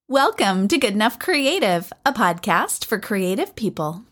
Welcome to Good Enough Creative, a podcast for creative people.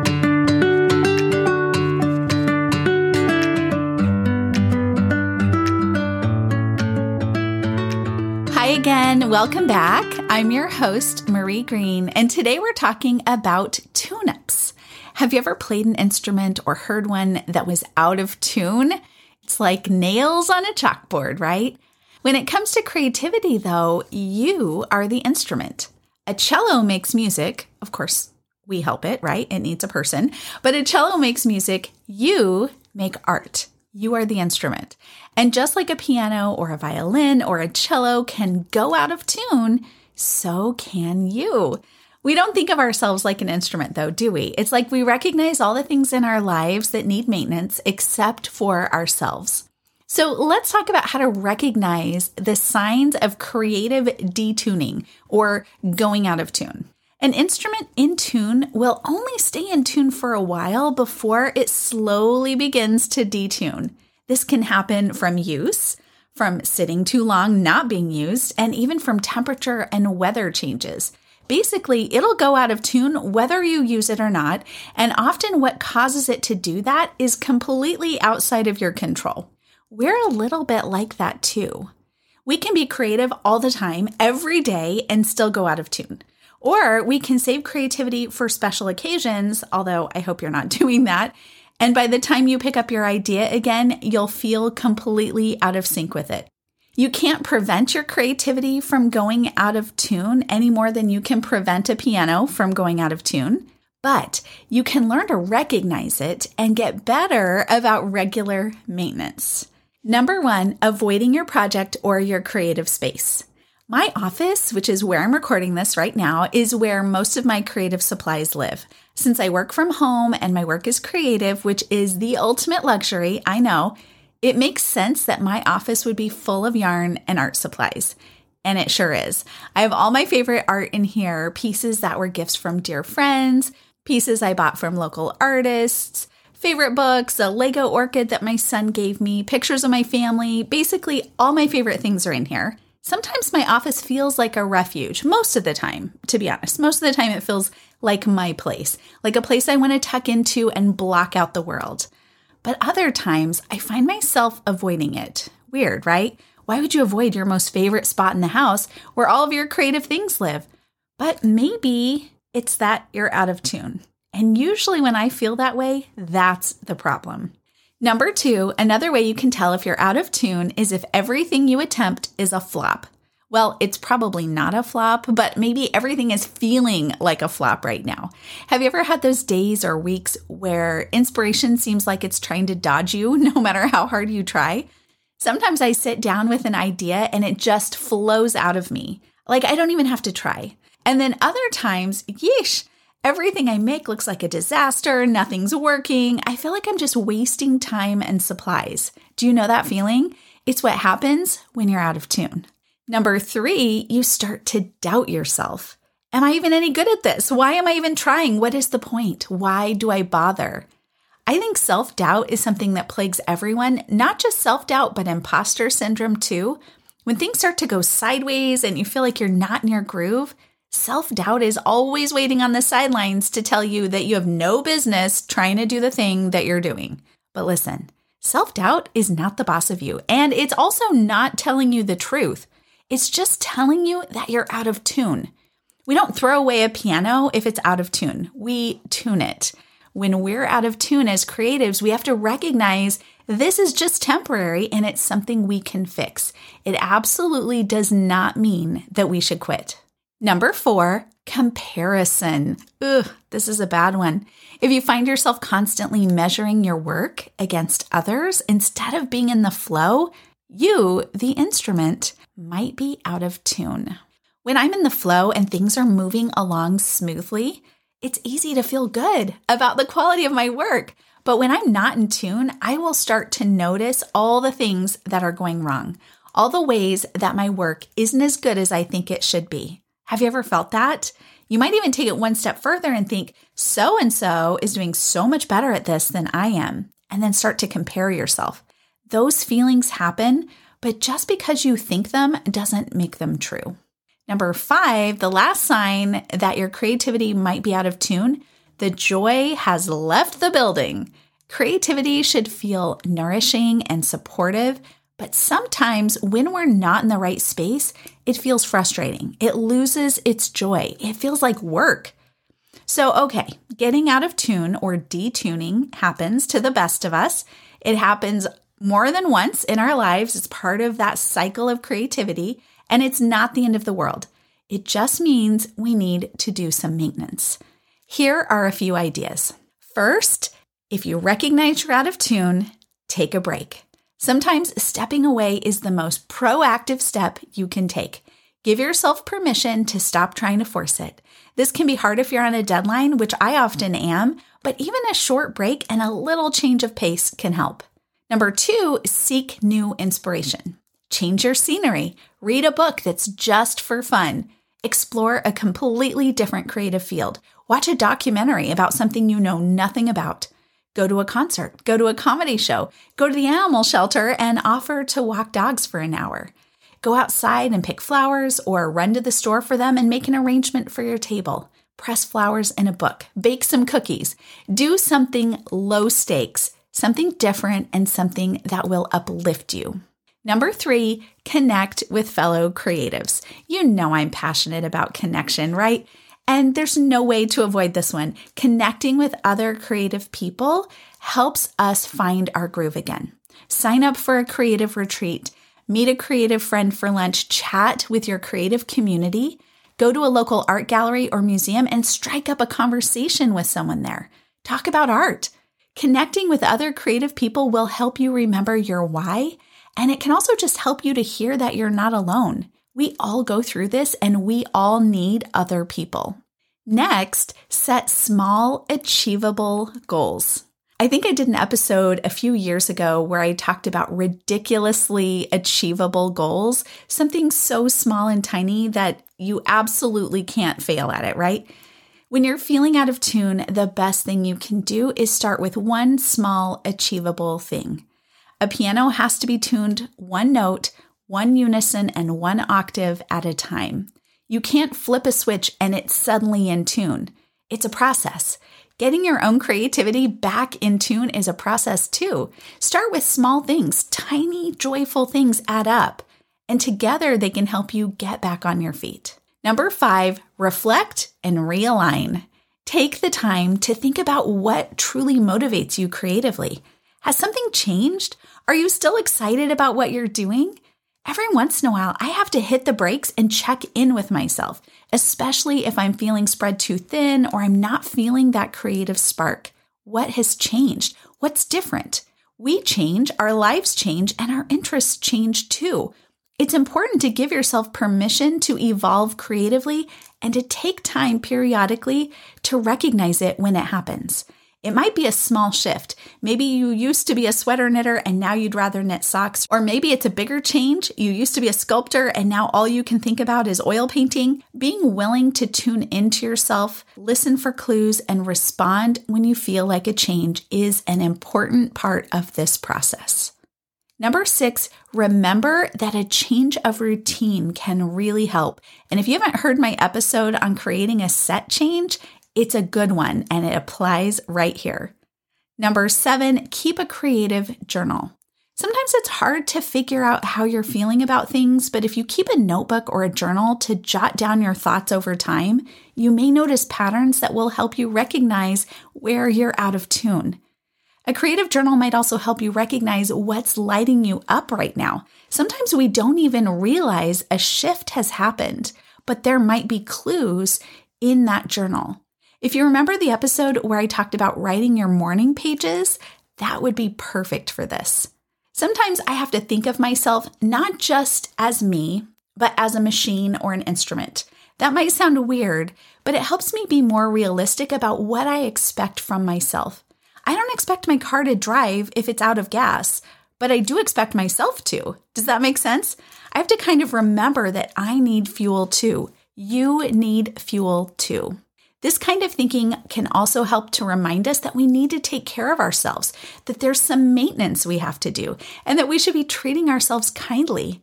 Hi again, welcome back. I'm your host, Marie Green, and today we're talking about tune-ups. Have you ever played an instrument or heard one that was out of tune? It's like nails on a chalkboard, right? When it comes to creativity, though, you are the instrument. A cello makes music. Of course, we help it, right? It needs a person. But a cello makes music. You make art. You are the instrument. And just like a piano or a violin or a cello can go out of tune, so can you. We don't think of ourselves like an instrument, though, do we? It's like we recognize all the things in our lives that need maintenance except for ourselves. So let's talk about how to recognize the signs of creative detuning or going out of tune. An instrument in tune will only stay in tune for a while before it slowly begins to detune. This can happen from use, from sitting too long not being used, and even from temperature and weather changes. Basically, it'll go out of tune whether you use it or not, and often what causes it to do that is completely outside of your control. We're a little bit like that too. We can be creative all the time, every day, and still go out of tune. Or we can save creativity for special occasions, although I hope you're not doing that. And by the time you pick up your idea again, you'll feel completely out of sync with it. You can't prevent your creativity from going out of tune any more than you can prevent a piano from going out of tune. But you can learn to recognize it and get better about regular maintenance. Number 1, avoiding your project or your creative space. My office, which is where I'm recording this right now, is where most of my creative supplies live. Since I work from home and my work is creative, which is the ultimate luxury, I know, it makes sense that my office would be full of yarn and art supplies. And it sure is. I have all my favorite art in here, pieces that were gifts from dear friends, pieces I bought from local artists, favorite books, a Lego orchid that my son gave me, pictures of my family. Basically, all my favorite things are in here. Sometimes my office feels like a refuge. Most of the time, to be honest. Most of the time it feels like my place, like a place I want to tuck into and block out the world. But other times, I find myself avoiding it. Weird, right? Why would you avoid your most favorite spot in the house where all of your creative things live? But maybe it's that you're out of tune. And usually when I feel that way, that's the problem. Number 2, another way you can tell if you're out of tune is if everything you attempt is a flop. Well, it's probably not a flop, but maybe everything is feeling like a flop right now. Have you ever had those days or weeks where inspiration seems like it's trying to dodge you no matter how hard you try? Sometimes I sit down with an idea and it just flows out of me. Like I don't even have to try. And then other times, yeesh, everything I make looks like a disaster, nothing's working. I feel like I'm just wasting time and supplies. Do you know that feeling? It's what happens when you're out of tune. Number 3, you start to doubt yourself. Am I even any good at this? Why am I even trying? What is the point? Why do I bother? I think self-doubt is something that plagues everyone, not just self-doubt, but imposter syndrome too. When things start to go sideways and you feel like you're not in your groove, self-doubt is always waiting on the sidelines to tell you that you have no business trying to do the thing that you're doing. But listen, self-doubt is not the boss of you, and it's also not telling you the truth. It's just telling you that you're out of tune. We don't throw away a piano if it's out of tune. We tune it. When we're out of tune as creatives, we have to recognize this is just temporary and it's something we can fix. It absolutely does not mean that we should quit. Number 4, comparison. This is a bad one. If you find yourself constantly measuring your work against others instead of being in the flow, you, the instrument, might be out of tune. When I'm in the flow and things are moving along smoothly, it's easy to feel good about the quality of my work. But when I'm not in tune, I will start to notice all the things that are going wrong, all the ways that my work isn't as good as I think it should be. Have you ever felt that? You might even take it one step further and think, so-and-so is doing so much better at this than I am, and then start to compare yourself. Those feelings happen, but just because you think them doesn't make them true. Number 5, the last sign that your creativity might be out of tune, the joy has left the building. Creativity should feel nourishing and supportive, but sometimes when we're not in the right space, it feels frustrating. It loses its joy. It feels like work. So, okay, getting out of tune or detuning happens to the best of us. It happens more than once in our lives. It's part of that cycle of creativity, and it's not the end of the world. It just means we need to do some maintenance. Here are a few ideas. First, if you recognize you're out of tune, take a break. Sometimes stepping away is the most proactive step you can take. Give yourself permission to stop trying to force it. This can be hard if you're on a deadline, which I often am, but even a short break and a little change of pace can help. Number 2, seek new inspiration. Change your scenery. Read a book that's just for fun. Explore a completely different creative field. Watch a documentary about something you know nothing about. Go to a concert. Go to a comedy show. Go to the animal shelter and offer to walk dogs for an hour. Go outside and pick flowers or run to the store for them and make an arrangement for your table. Press flowers in a book. Bake some cookies. Do something low stakes, something different, and something that will uplift you. Number 3, connect with fellow creatives. You know I'm passionate about connection, right? And there's no way to avoid this one. Connecting with other creative people helps us find our groove again. Sign up for a creative retreat. Meet a creative friend for lunch. Chat with your creative community. Go to a local art gallery or museum and strike up a conversation with someone there. Talk about art. Connecting with other creative people will help you remember your why, and it can also just help you to hear that you're not alone. We all go through this, and we all need other people. Next, set small, achievable goals. I think I did an episode a few years ago where I talked about ridiculously achievable goals, something so small and tiny that you absolutely can't fail at it, right? When you're feeling out of tune, the best thing you can do is start with one small, achievable thing. A piano has to be tuned one note, one unison, and one octave at a time. You can't flip a switch and it's suddenly in tune. It's a process. Getting your own creativity back in tune is a process too. Start with small things. Tiny, joyful things add up, and together they can help you get back on your feet. Number 5, reflect and realign. Take the time to think about what truly motivates you creatively. Has something changed? Are you still excited about what you're doing? Every once in a while, I have to hit the brakes and check in with myself, especially if I'm feeling spread too thin or I'm not feeling that creative spark. What has changed? What's different? We change, our lives change, and our interests change too. It's important to give yourself permission to evolve creatively and to take time periodically to recognize it when it happens. It might be a small shift. Maybe you used to be a sweater knitter and now you'd rather knit socks. Or maybe it's a bigger change. You used to be a sculptor and now all you can think about is oil painting. Being willing to tune into yourself, listen for clues, and respond when you feel like a change is an important part of this process. Number 6, remember that a change of routine can really help. And if you haven't heard my episode on creating a set change, it's a good one and it applies right here. Number 7, keep a creative journal. Sometimes it's hard to figure out how you're feeling about things, but if you keep a notebook or a journal to jot down your thoughts over time, you may notice patterns that will help you recognize where you're out of tune. A creative journal might also help you recognize what's lighting you up right now. Sometimes we don't even realize a shift has happened, but there might be clues in that journal. If you remember the episode where I talked about writing your morning pages, that would be perfect for this. Sometimes I have to think of myself not just as me, but as a machine or an instrument. That might sound weird, but it helps me be more realistic about what I expect from myself. I don't expect my car to drive if it's out of gas, but I do expect myself to. Does that make sense? I have to kind of remember that I need fuel too. You need fuel too. This kind of thinking can also help to remind us that we need to take care of ourselves, that there's some maintenance we have to do, and that we should be treating ourselves kindly.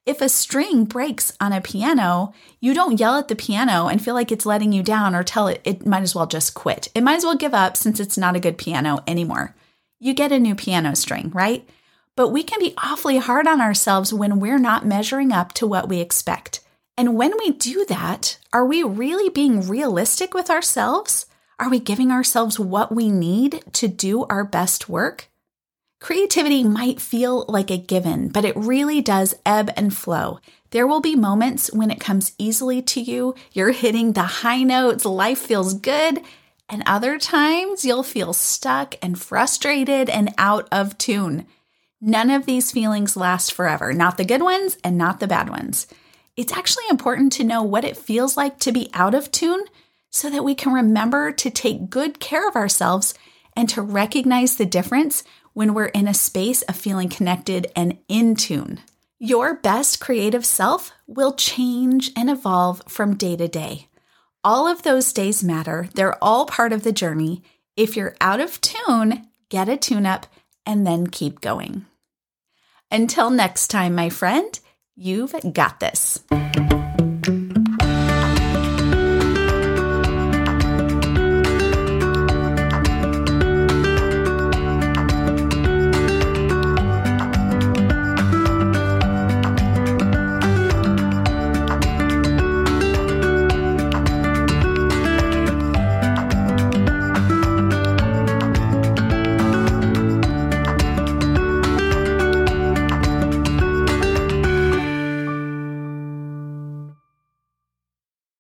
If a string breaks on a piano, you don't yell at the piano and feel like it's letting you down or tell it might as well just quit. It might as well give up since it's not a good piano anymore. You get a new piano string, right? But we can be awfully hard on ourselves when we're not measuring up to what we expect. And when we do that, are we really being realistic with ourselves? Are we giving ourselves what we need to do our best work? Creativity might feel like a given, but it really does ebb and flow. There will be moments when it comes easily to you, you're hitting the high notes, life feels good, and other times you'll feel stuck and frustrated and out of tune. None of these feelings last forever, not the good ones and not the bad ones. It's actually important to know what it feels like to be out of tune so that we can remember to take good care of ourselves and to recognize the difference when we're in a space of feeling connected and in tune. Your best creative self will change and evolve from day to day. All of those days matter. They're all part of the journey. If you're out of tune, get a tune-up and then keep going. Until next time, my friend, you've got this.